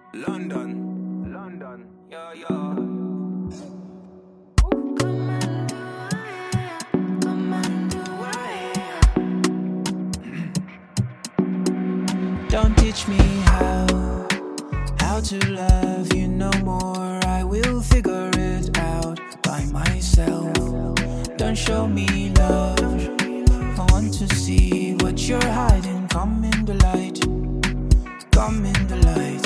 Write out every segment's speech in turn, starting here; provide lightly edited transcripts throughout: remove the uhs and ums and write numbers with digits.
London, yeah. Don't teach me how to love you no more. I will figure it out by myself. Don't show me love. I want to see what you're hiding. Come in the light. Come in the light.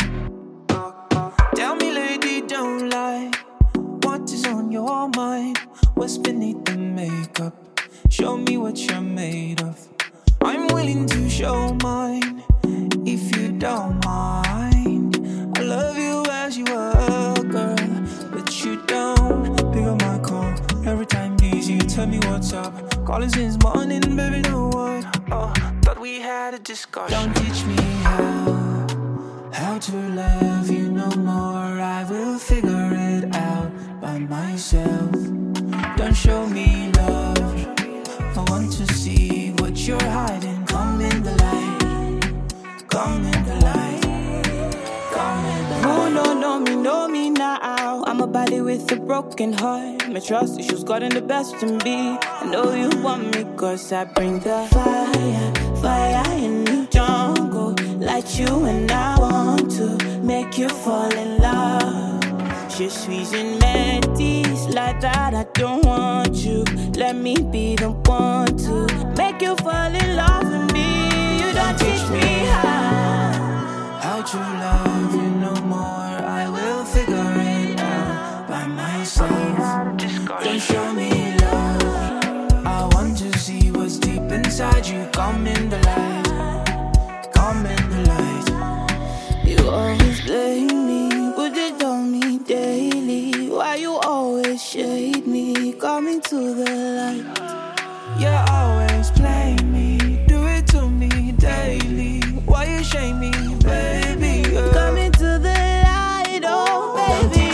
Tell me, lady, don't lie. What is on your mind? What's beneath the makeup? Show me what you're made of. I'm willing to show mine, if you don't mind. I love you as you are, girl, but you don't pick up my call. Every time busy, you tell me what's up. Calling since morning, baby, know what? Oh, thought we had a discussion. Don't teach me how to love you no more. I will figure it out by myself. Don't show me love. I want to see what you're hiding. Come in the light. Come in the light. Come in the light. No, know me now. I'm a body with a broken heart. My trust issues gotten the best in me. I know you want me cause I bring the fire in the jungle. Light you and I want to make you fall in love. Je suis une métisse like that, I don't want you. Let me be the one to make you fall in love with me. You don't teach me how to love you no more. I will figure it out by myself. Don't show me love. I want to see what's deep inside you. Come in the light. Come in the light. You always blame me, would you tell me daily? Why you always shade me? Coming to the light. You always play me, do it to me daily. Why you shame me, baby? Coming to the light, oh baby.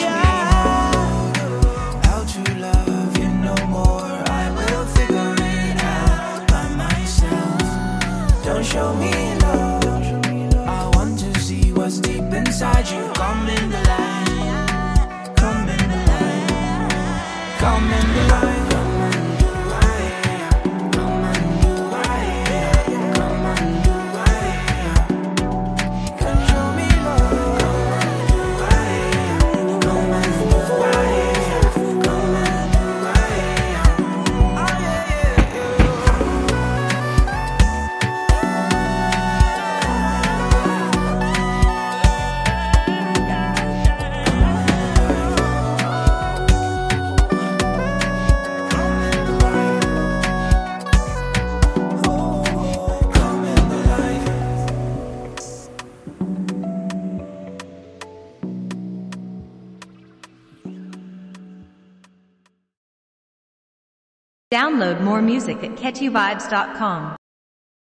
How to love you no more. I will figure it out by myself. Don't show me love. I want to see what's deep inside you. Come in the light. Come in the light. Come in the light. Download more music at catchyvibes.com.